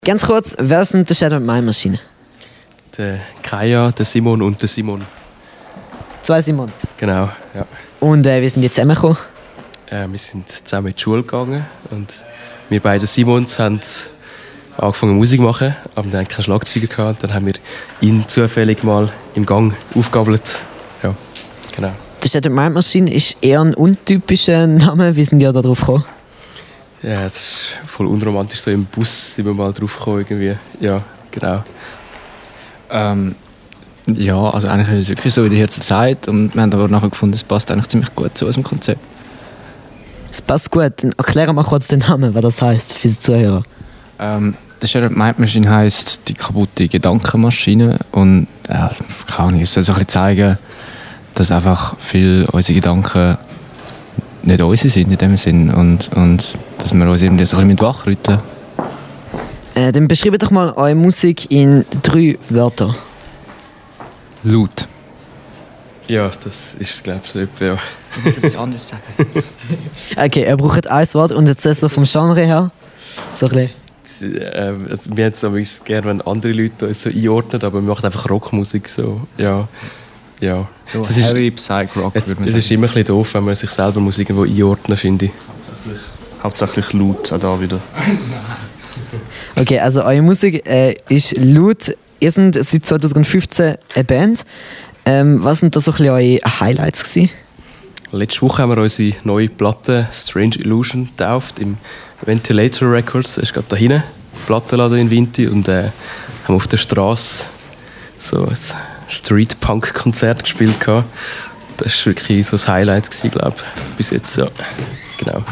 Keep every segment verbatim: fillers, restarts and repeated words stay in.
Ganz kurz, wer sind die Shadow Mind Machine? Der Kaya, der Simon und der Simon. Zwei Simons? Genau, ja. Und äh, wie sind die zusammengekommen? Äh, wir sind zusammen in die Schule gegangen und wir beiden Simons haben angefangen Musik zu machen, aber wir hatten keinen Schlagzeuger gehabt. Dann haben wir ihn zufällig mal im Gang aufgegabelt. Ja, genau. Die Shadow Mind Machine ist eher ein untypischer Name. Wie sind die da drauf gekommen? Ja, es ist voll unromantisch, so im Bus sind wir mal drauf gekommen irgendwie. Ja, genau. Ähm, ja, also eigentlich ist es wirklich so, wie die Herzen sagt, und wir haben aber nachher gefunden, es passt eigentlich ziemlich gut zu unserem Konzept. Es passt gut. Dann erklär mal kurz den Namen, was das heisst für die Zuhörer. Ähm, die Shadow Mind Machine heisst die kaputte Gedankenmaschine, und ja, keine Ahnung, es soll so ein bisschen zeigen, dass einfach viele unsere Gedanken nicht unsere sind in dem Sinn, und, und dass wir uns irgendwie so ein bisschen wachrütteln. Äh, dann beschreibt doch mal eure Musik in drei Wörtern. Laut. Ja, das ist es, glaube ich, so etwa, ja. Ich will etwas anderes sagen. Okay, ihr braucht ein Wort und jetzt so vom Genre her. So ein bisschen. Ähm, also wir hätten es gerne, wenn andere Leute uns so einordnen, aber wir machen einfach Rockmusik. So. Ja. Ja. So das Heavy Psych-Rock, es, würde man es sagen. ist immer ein bisschen doof, wenn man sich selber Musik irgendwo einordnen, finde ich. Hauptsächlich, hauptsächlich laut, auch da wieder. Okay, also eure Musik äh, ist laut. Ihr seid seit zwanzig fünfzehn eine Band. Ähm, was sind da so ein bisschen eure Highlights gewesen? Letzte Woche haben wir unsere neue Platte Strange Illusion getauft im Ventilator Records. Das ist gerade da hinten, Plattenladen in Vinti, und äh, haben auf der Straße so ein Street-Punk-Konzert gespielt. Das war wirklich so ein Highlight, glaube ich, bis jetzt. Ja. Genau.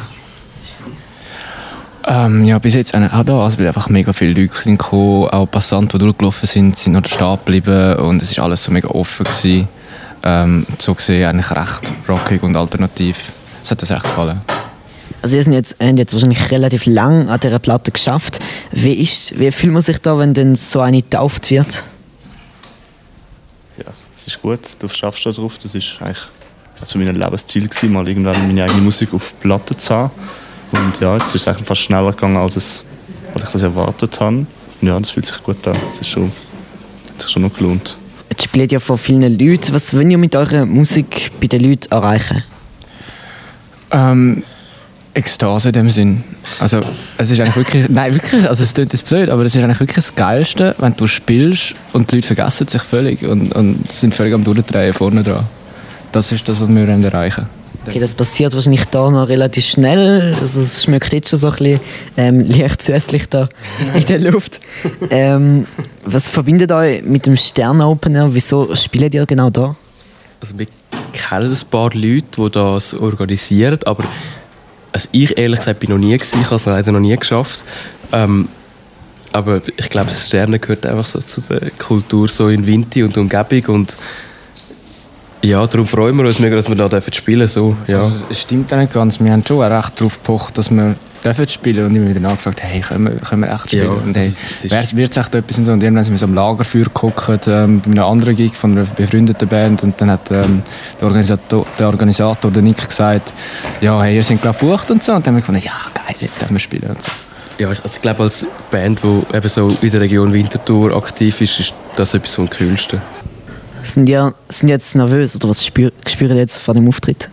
Ähm, ja, bis jetzt eigentlich auch da, also weil einfach mega viele Leute sind gekommen, auch Passanten, die durchgelaufen sind, sind noch stehen geblieben, und es war alles so mega offen gewesen. Ähm, so gesehen eigentlich recht rockig und alternativ. Es hat uns recht gefallen. Also ihr seid jetzt, habt jetzt wahrscheinlich relativ lang an dieser Platte geschafft. Wie, ist, wie fühlt man sich da, wenn dann so eine getauft wird? Ja, es ist gut, du schaffst da drauf. Das war eigentlich also mein Lebensziel gewesen, mal irgendwann meine eigene Musik auf Platte zu haben. Und ja, jetzt ist es eigentlich fast schneller gegangen, als, es, als ich das erwartet habe. Und ja, das fühlt sich gut an. Es ist schon, hat sich schon noch gelohnt. Jetzt spielt ihr vor vielen Leuten. Was wollt ihr mit eurer Musik bei den Leuten erreichen? Ähm, Ekstase in dem Sinn. Also es ist eigentlich wirklich, nein wirklich, also es klingt jetzt blöd, aber es ist eigentlich wirklich das Geilste, wenn du spielst und die Leute vergessen sich völlig und, und sind völlig am Durchdrehen vorne dran. Das ist das, was wir erreichen wollen. Okay, das passiert wahrscheinlich da noch relativ schnell. Also es schmeckt jetzt schon so ein bisschen ähm, leicht süßlich da in der Luft. Ähm, was verbindet euch mit dem Stern Open Air? Wieso spielt ihr genau da? Also wir kennen ein paar Leute, die das organisieren, aber also ich ehrlich gesagt bin noch nie gewesen, ich habe es leider noch nie geschafft. Ähm, aber ich glaube, das Sterne gehört einfach so zu der Kultur so in Vinti und Umgebung, und ja, darum freuen wir uns mega, dass wir da spielen dürfen. So, ja. Also, es stimmt auch nicht ganz. Wir haben schon recht darauf gepocht, dass wir dürfen spielen, und immer wieder nachgefragt, hey, können wir, können wir echt spielen? Ja, und hey, es ist, wer wird echt etwas und so? Und irgendwann sind wir so am Lagerfeuer geguckt, ähm, bei einem anderen Gig von einer befreundeten Band, und dann hat ähm, der, Organisator, der Organisator, der Nick, gesagt, ja, hey, ihr seid glaube gebucht und so. Und dann haben wir gefunden, ja, geil, jetzt dürfen wir spielen und so. ja, also ich glaube, als Band, die eben so in der Region Winterthur aktiv ist, ist das etwas vom Coolsten. Sind ihr sind ihr jetzt nervös oder was spür, spürt ihr jetzt vor dem Auftritt?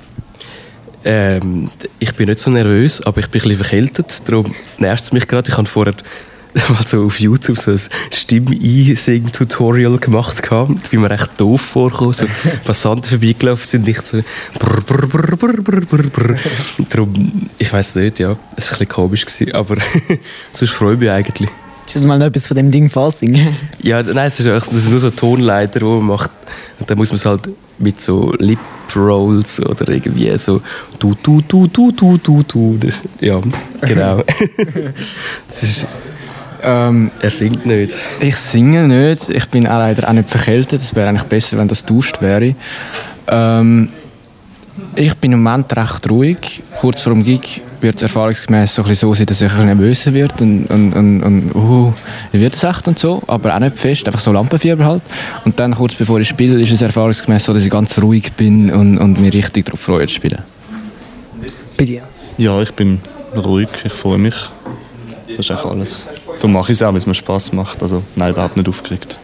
Ähm, ich bin nicht so nervös, aber ich bin ein bisschen verkältet. Darum nervt es mich gerade. Ich habe vorher mal so auf YouTube so ein Stimm-Einsing-Tutorial gemacht. Ich bin mir recht doof vorgekommen. So Passanten vorbeigelaufen sind, nicht so brr, brr, brr, brr, brr, brr, brr. Darum, ich weiss nicht, ja. Es war ein bisschen komisch, aber sonst freue ich mich eigentlich. Kannst du mal noch etwas von dem Ding vorsingen? Ja, nein, es ist, das sind nur so Tonleiter, die man macht. Und dann muss man es halt mit so Lip-Rolls oder irgendwie so du, du, du, du, du, du, du. Ja, genau. Das ist, ähm, er singt nicht. Ich singe nicht. Ich bin auch leider auch nicht verkältet. Es wäre eigentlich besser, wenn das getauscht wäre. Ähm, ich bin im Moment recht ruhig. Kurz vor dem Gig wird es erfahrungsgemäß so, ein bisschen so sein, dass ich ein nervöser wird und, und, und, und uh, wie wird es echt und so, aber auch nicht fest, einfach so Lampenfieber halt. Und dann kurz bevor ich spiele, ist es erfahrungsgemäß so, dass ich ganz ruhig bin und, und mich richtig darauf freue zu spielen. Bei dir? Ja, ich bin ruhig, ich freue mich. Das ist auch alles. darum mache ich es auch, weil es mir Spass macht. Also nein, überhaupt nicht aufgeregt.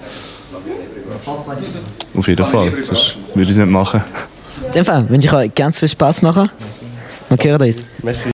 Auf jeden Fall, sonst würde ich es nicht machen. In dem Fall wünsche ich euch ganz viel Spaß nachher. Wir hören uns. Merci.